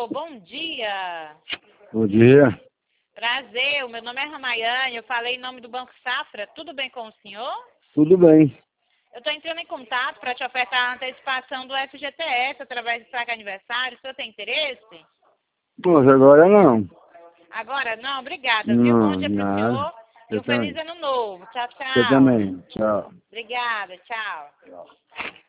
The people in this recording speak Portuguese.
Alô, bom dia. Bom dia. Prazer, o meu nome é Ramayane, eu falei em nome do Banco Safra. Tudo bem com o senhor? Tudo bem. Eu estou entrando em contato para te ofertar a antecipação do FGTS através do placa aniversário. O senhor tem interesse? Poxa, agora não. Agora não, obrigada, viu? Bom Não, dia para o nada. senhor e Eu um feliz também. ano novo. Tchau, Você tchau. também. Tchau. Obrigada, tchau. Tchau.